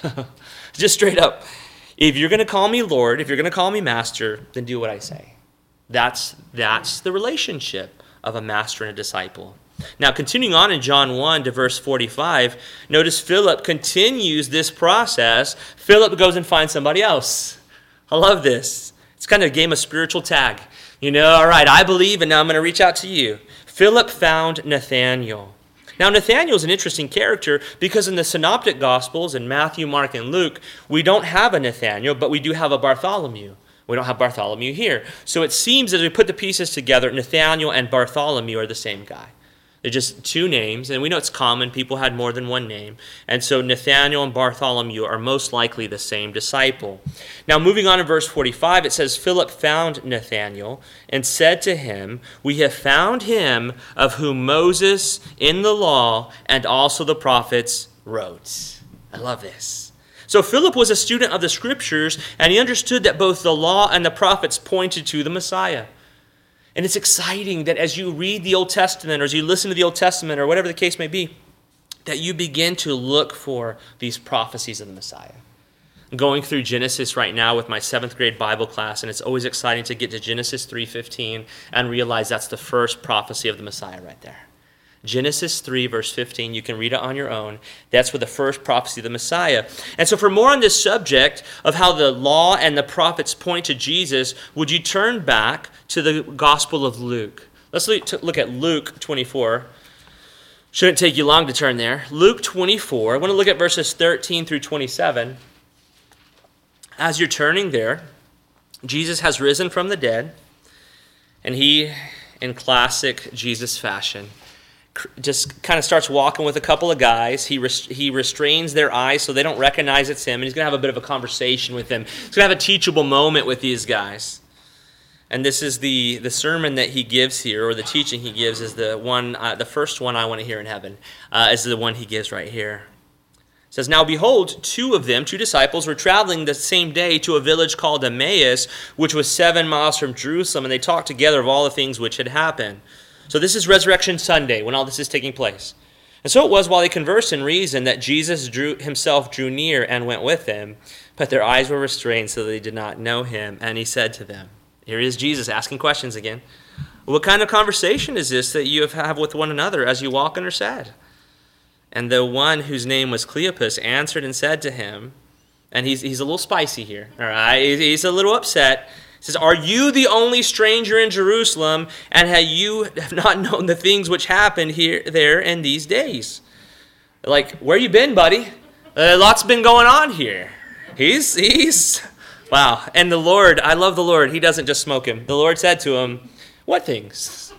Speaker 1: Just straight up. If you're going to call me Lord, if you're going to call me Master, then do what I say. That's the relationship of a master and a disciple. Now, continuing on in John 1 to verse 45, notice Philip continues this process. Philip goes and finds somebody else. I love this. It's kind of a game of spiritual tag. All right, I believe, and now I'm going to reach out to you. Philip found Nathanael. Now, Nathanael is an interesting character because in the Synoptic Gospels, in Matthew, Mark, and Luke, we don't have a Nathanael, but we do have a Bartholomew. We don't have Bartholomew here. So it seems as we put the pieces together, Nathanael and Bartholomew are the same guy. They're just 2 names, and we know it's common. People had more than one name. And so Nathanael and Bartholomew are most likely the same disciple. Now, moving on to verse 45, it says, Philip found Nathanael and said to him, "We have found him of whom Moses in the law and also the prophets wrote." I love this. So Philip was a student of the Scriptures, and he understood that both the law and the prophets pointed to the Messiah. And it's exciting that as you read the Old Testament or as you listen to the Old Testament or whatever the case may be, that you begin to look for these prophecies of the Messiah. I'm going through Genesis right now with my 7th grade Bible class, and it's always exciting to get to Genesis 3:15 and realize that's the first prophecy of the Messiah right there. Genesis 3, verse 15, you can read it on your own. That's where the first prophecy of the Messiah. And so for more on this subject of how the law and the prophets point to Jesus, would you turn back to the Gospel of Luke? Let's look at Luke 24. Shouldn't take you long to turn there. Luke 24. I want to look at verses 13 through 27. As you're turning there, Jesus has risen from the dead, and he, in classic Jesus fashion, just kind of starts walking with a couple of guys. He restrains their eyes so they don't recognize it's him, and he's going to have a bit of a conversation with them. He's going to have a teachable moment with these guys. And this is the sermon that he gives here, or the teaching he gives is the one, the first one I want to hear in heaven, is the one he gives right here. It says, "Now behold, 2 of them, 2 disciples, were traveling the same day to a village called Emmaus, which was 7 miles from Jerusalem, and they talked together of all the things which had happened. So this is Resurrection Sunday when all this is taking place. And so it was while they conversed and reasoned that Jesus himself drew near and went with them, but their eyes were restrained so that they did not know him. And he said to them, here is Jesus asking questions again. What kind of conversation is this that you have with one another as you walk and are sad? And the one whose name was Cleopas answered and said to him, and he's a little spicy here, all right? He's a little upset. He says, are you the only stranger in Jerusalem, and have not known the things which happened there in these days? Like, where you been, buddy? Lots been going on here. He's wow. And the Lord, I love the Lord. He doesn't just smoke him. The Lord said to him, what things?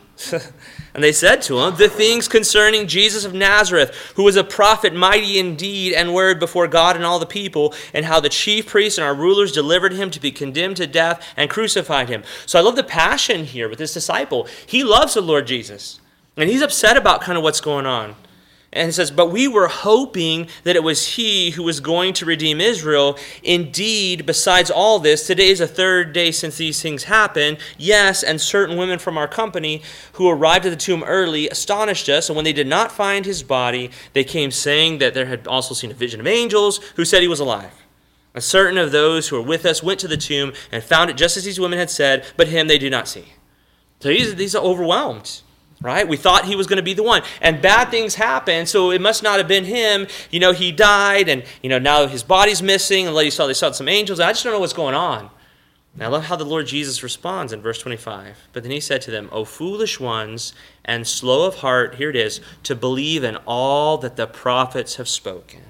Speaker 1: And they said to him, the things concerning Jesus of Nazareth, who was a prophet, mighty in deed and word before God and all the people, and how the chief priests and our rulers delivered him to be condemned to death and crucified him. So I love the passion here with this disciple. He loves the Lord Jesus, and he's upset about kind of what's going on. And it says, but we were hoping that it was he who was going to redeem Israel. Indeed, besides all this, today is the third day since these things happened. Yes, and certain women from our company who arrived at the tomb early astonished us. And when they did not find his body, they came saying that there had also seen a vision of angels who said he was alive. And certain of those who were with us went to the tomb and found it just as these women had said, but him they did not see. So these are overwhelmed. Right? We thought he was going to be the one. And bad things happened, so it must not have been him. He died, and, now his body's missing, and they saw some angels. I just don't know what's going on. And I love how the Lord Jesus responds in verse 25. But then he said to them, O foolish ones, and slow of heart, here it is, to believe in all that the prophets have spoken.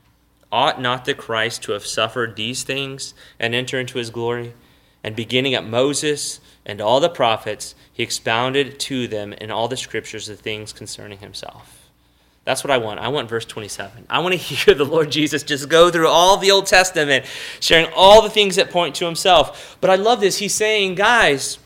Speaker 1: Ought not the Christ to have suffered these things and enter into his glory? And beginning at Moses and all the prophets, he expounded to them in all the scriptures the things concerning himself. That's what I want. I want verse 27. I want to hear the Lord Jesus just go through all the Old Testament, sharing all the things that point to himself. But I love this. He's saying, guys,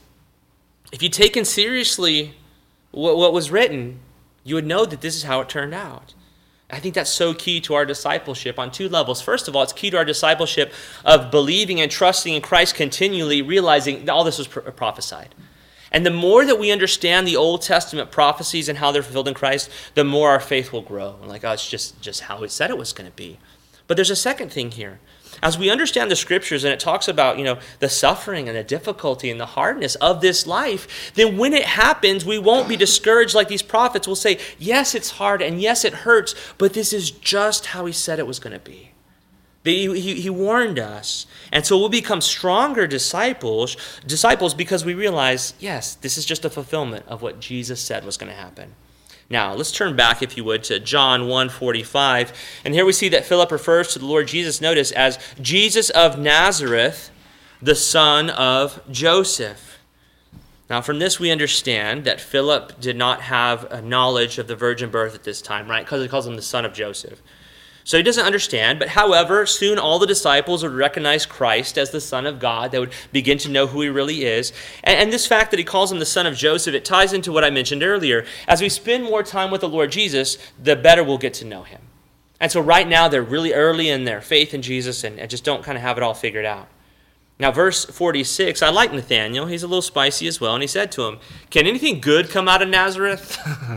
Speaker 1: if you'd taken seriously what was written, you would know that this is how it turned out. I think that's so key to our discipleship on two levels. First of all, it's key to our discipleship of believing and trusting in Christ continually, realizing that all this was prophesied. And the more that we understand the Old Testament prophecies and how they're fulfilled in Christ, the more our faith will grow. And it's just how it said it was going to be. But there's a second thing here. As we understand the scriptures and it talks about, the suffering and the difficulty and the hardness of this life, then when it happens, we won't be discouraged like these prophets will say, yes, it's hard and yes, it hurts, but this is just how he said it was going to be. He warned us. And so we'll become stronger disciples because we realize, yes, this is just a fulfillment of what Jesus said was going to happen. Now, let's turn back, if you would, to John 1:45. And here we see that Philip refers to the Lord Jesus, notice, as Jesus of Nazareth, the son of Joseph. Now, from this we understand that Philip did not have a knowledge of the virgin birth at this time, right? Because he calls him the son of Joseph. So he doesn't understand, but however, soon all the disciples would recognize Christ as the Son of God. They would begin to know who he really is. And this fact that he calls him the son of Joseph, it ties into what I mentioned earlier. As we spend more time with the Lord Jesus, the better we'll get to know him. And so right now, they're really early in their faith in Jesus and just don't kind of have it all figured out. Now, verse 46, I like Nathanael. He's a little spicy as well. And he said to him, can anything good come out of Nazareth?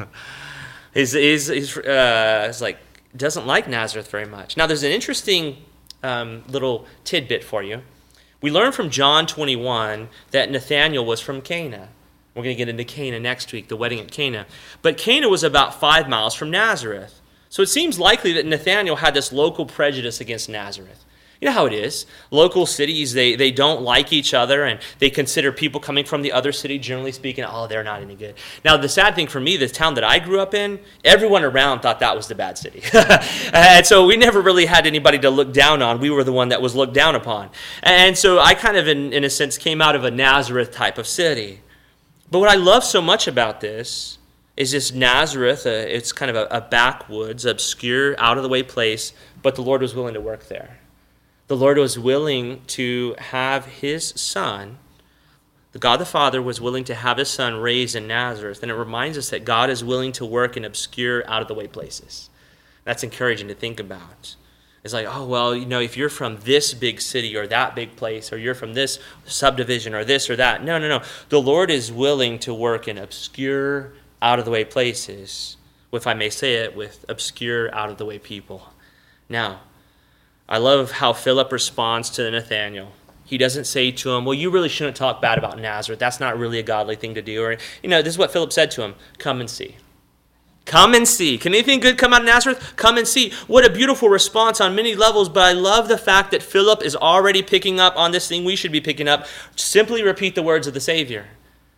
Speaker 1: He's like, doesn't like Nazareth very much. Now, there's an interesting little tidbit for you. We learn from John 21 that Nathanael was from Cana. We're going to get into Cana next week, the wedding at Cana. But Cana was about 5 miles from Nazareth. So it seems likely that Nathanael had this local prejudice against Nazareth. You know how it is. Local cities, they don't like each other, and they consider people coming from the other city, generally speaking, oh, they're not any good. Now, the sad thing for me, the town that I grew up in, everyone around thought that was the bad city. And so we never really had anybody to look down on. We were the one that was looked down upon. And so I kind of, in a sense, came out of a Nazareth type of city. But what I love so much about this is this Nazareth, it's kind of a backwoods, obscure, out-of-the-way place, but the Lord was willing to work there. The Lord was willing to have his son, the God the Father was willing to have his son raised in Nazareth. And it reminds us that God is willing to work in obscure, out-of-the-way places. That's encouraging to think about. It's like, oh, well, if you're from this big city or that big place, or you're from this subdivision or this or that. No. The Lord is willing to work in obscure, out-of-the-way places, if I may say it, with obscure, out-of-the-way people. Now, I love how Philip responds to Nathanael. He doesn't say to him, well, you really shouldn't talk bad about Nazareth. That's not really a godly thing to do. Or, this is what Philip said to him. Come and see. Come and see. Can anything good come out of Nazareth? Come and see. What a beautiful response on many levels, but I love the fact that Philip is already picking up on this thing we should be picking up. Simply repeat the words of the Savior.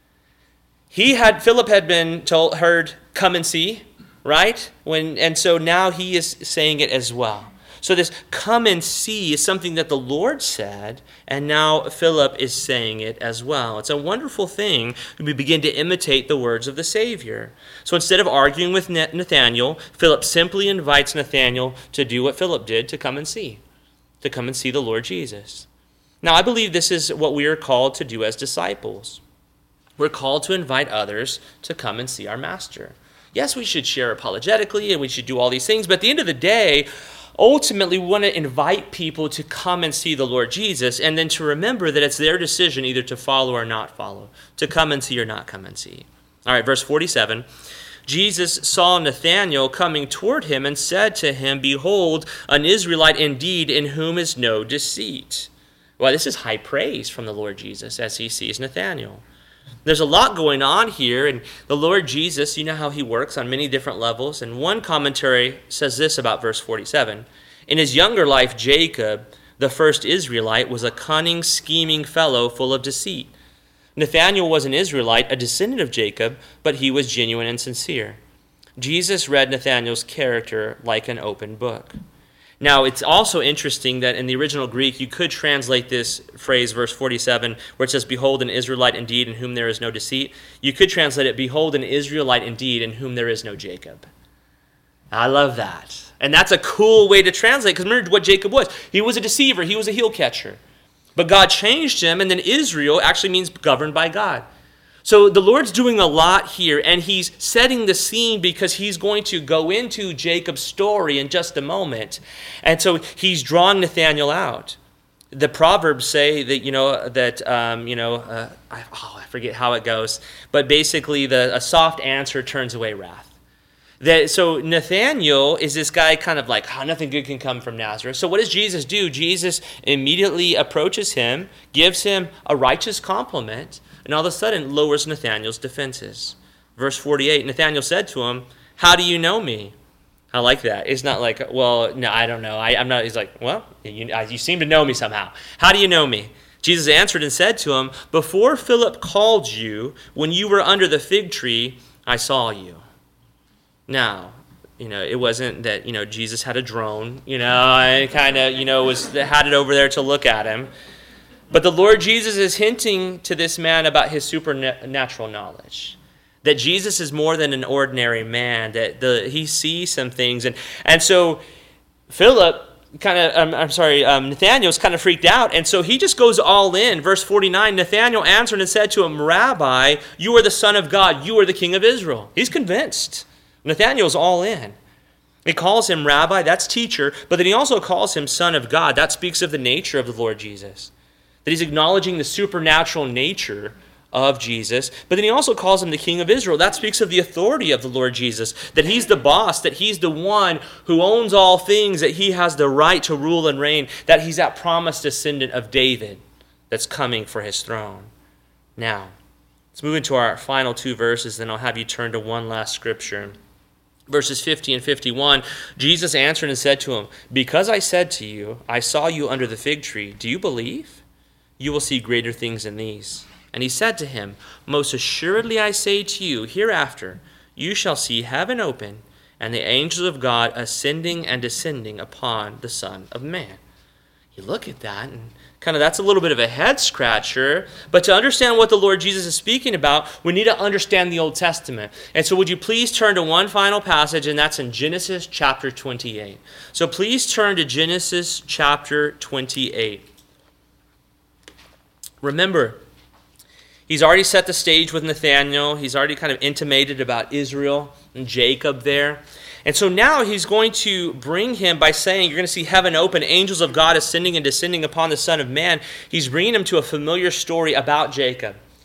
Speaker 1: Philip had been heard, come and see, right? And so now he is saying it as well. So this come and see is something that the Lord said, and now Philip is saying it as well. It's a wonderful thing when we begin to imitate the words of the Savior. So instead of arguing with Nathanael, Philip simply invites Nathanael to do what Philip did, to come and see the Lord Jesus. Now, I believe this is what we are called to do as disciples. We're called to invite others to come and see our Master. Yes, we should share apologetically, and we should do all these things, but at the end of the day, ultimately, we want to invite people to come and see the Lord Jesus, and then to remember that it's their decision either to follow or not follow, to come and see or not come and see. All right, verse 47. Jesus saw Nathanael coming toward him and said to him, behold, an Israelite indeed, in whom is no deceit. Well, this is high praise from the Lord Jesus as he sees Nathanael. There's a lot going on here, and the Lord Jesus, you know how he works on many different levels, and one commentary says this about verse 47. In his younger life, Jacob, the first Israelite, was a cunning, scheming fellow full of deceit. Nathanael was an Israelite, a descendant of Jacob, but he was genuine and sincere. Jesus read Nathanael's character like an open book. Now, it's also interesting that in the original Greek, you could translate this phrase, verse 47, where it says, behold, an Israelite indeed, in whom there is no deceit. You could translate it, behold, an Israelite indeed, in whom there is no Jacob. I love that. And that's a cool way to translate, because remember what Jacob was. He was a deceiver. He was a heel catcher. But God changed him, and then Israel actually means governed by God. So the Lord's doing a lot here, and he's setting the scene because he's going to go into Jacob's story in just a moment. And so he's drawing Nathanael out. The Proverbs say that, I forget how it goes, but basically a soft answer turns away wrath. So Nathanael is this guy kind of like, nothing good can come from Nazareth. So what does Jesus do? Jesus immediately approaches him, gives him a righteous compliment, and all of a sudden lowers Nathanael's defenses. Verse 48, Nathanael said to him, how do you know me? I like that. It's not like, well, no, I don't know. I'm not. He's like, well, you seem to know me somehow. How do you know me? Jesus answered and said to him, before Philip called you, when you were under the fig tree, I saw you. Now, it wasn't that, Jesus had a drone, and kind of, had it over there to look at him. But the Lord Jesus is hinting to this man about his supernatural knowledge. That Jesus is more than an ordinary man, that he sees some things. And so Philip Nathanael's kind of freaked out, and so he just goes all in. Verse 49, Nathanael answered and said to him, Rabbi, you are the Son of God, you are the King of Israel. He's convinced. Nathanael's all in. He calls him Rabbi, that's teacher, but then he also calls him Son of God. That speaks of the nature of the Lord Jesus. That he's acknowledging the supernatural nature of Jesus, but then he also calls him the King of Israel. That speaks of the authority of the Lord Jesus, that he's the boss, that he's the one who owns all things, that he has the right to rule and reign, that he's that promised descendant of David that's coming for his throne. Now, let's move into our final two verses, then I'll have you turn to one last scripture. Verses 50 and 51, Jesus answered and said to him, because I said to you, I saw you under the fig tree, do you believe? You will see greater things than these. And he said to him, most assuredly I say to you, hereafter you shall see heaven open, and the angels of God ascending and descending upon the Son of Man. You look at that, and that's a little bit of a head scratcher. But to understand what the Lord Jesus is speaking about, we need to understand the Old Testament. And so would you please turn to one final passage, and that's in Genesis chapter 28. So please turn to Genesis chapter 28. Remember, he's already set the stage with Nathanael. He's already kind of intimated about Israel and Jacob there. And so now he's going to bring him by saying, you're going to see heaven open, angels of God ascending and descending upon the Son of Man. He's bringing him to a familiar story about Jacob.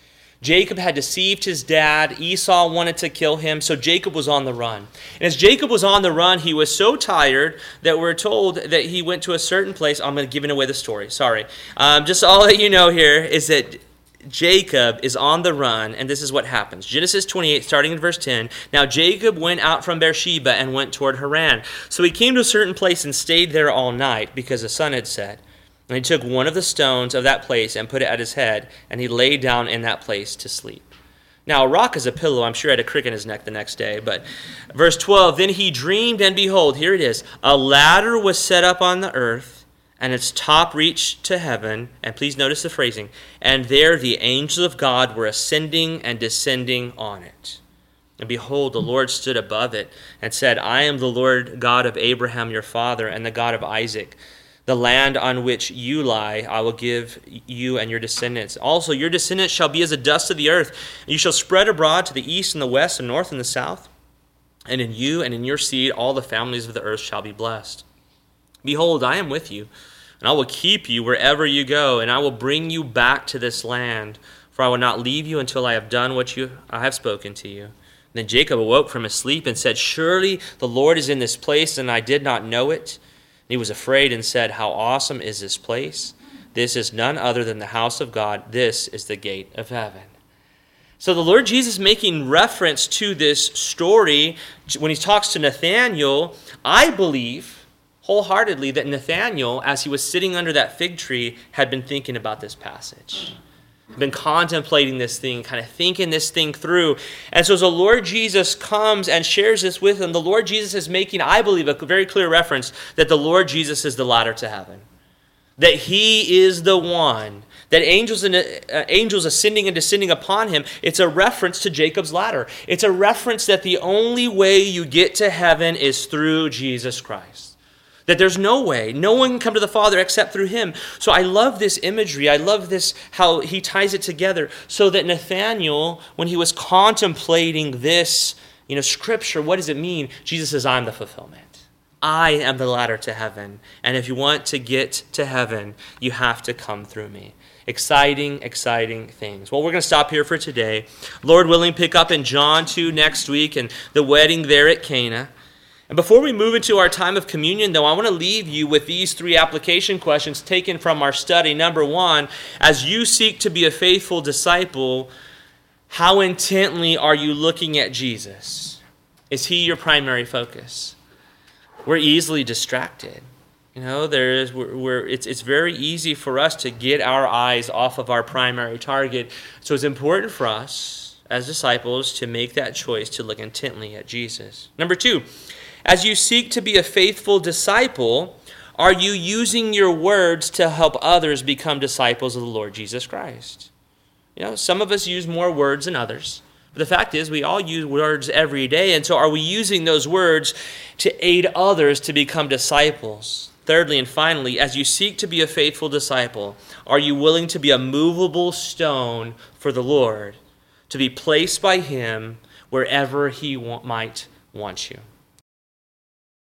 Speaker 1: Jacob had deceived his dad. Esau wanted to kill him, so Jacob was on the run. And as Jacob was on the run, he was so tired that we're told that he went to a certain place. I'm going to give away the story. Sorry. Just all that you know here is that Jacob is on the run, and this is what happens. Genesis 28, starting in verse 10. Now Jacob went out from Beersheba and went toward Haran. So he came to a certain place and stayed there all night, because the sun had set. And he took one of the stones of that place and put it at his head, and he lay down in that place to sleep. Now a rock is a pillow. I'm sure he had a crick in his neck the next day. But verse 12, then he dreamed, and behold, here it is. A ladder was set up on the earth, and its top reached to heaven. And please notice the phrasing. And there the angels of God were ascending and descending on it. And behold, the Lord stood above it and said, I am the Lord God of Abraham your father, and the God of Isaac. The land on which you lie, I will give you and your descendants. Also, your descendants shall be as the dust of the earth, and you shall spread abroad to the east and the west and north and the south. And in you and in your seed, all the families of the earth shall be blessed. Behold, I am with you, and I will keep you wherever you go, and I will bring you back to this land, for I will not leave you until I have done what I have spoken to you. Then Jacob awoke from his sleep and said, surely the Lord is in this place, and I did not know it. He was afraid and said, how awesome is this place? This is none other than the house of God. This is the gate of heaven. So the Lord Jesus making reference to this story when he talks to Nathanael, I believe wholeheartedly that Nathanael, as he was sitting under that fig tree, had been thinking about this passage. Been contemplating this thing, kind of thinking this thing through. And so as the Lord Jesus comes and shares this with him, the Lord Jesus is making, I believe, a very clear reference that the Lord Jesus is the ladder to heaven. That he is the one, that angels ascending and descending upon him, it's a reference to Jacob's ladder. It's a reference that the only way you get to heaven is through Jesus Christ. That there's no way, no one can come to the Father except through him. So I love this imagery. I love this, how he ties it together. So that Nathanael, when he was contemplating this, scripture, what does it mean? Jesus says, I'm the fulfillment. I am the ladder to heaven. And if you want to get to heaven, you have to come through me. Exciting, exciting things. Well, we're going to stop here for today. Lord willing, pick up in John 2 next week and the wedding there at Cana. And before we move into our time of communion, though, I want to leave you with these 3 application questions taken from our study. Number 1, as you seek to be a faithful disciple, how intently are you looking at Jesus? Is he your primary focus? We're easily distracted. It's very easy for us to get our eyes off of our primary target. So it's important for us as disciples to make that choice to look intently at Jesus. Number 2, as you seek to be a faithful disciple, are you using your words to help others become disciples of the Lord Jesus Christ? Some of us use more words than others. But the fact is, we all use words every day. And so are we using those words to aid others to become disciples? Thirdly and finally, as you seek to be a faithful disciple, are you willing to be a movable stone for the Lord, to be placed by him wherever he might want you?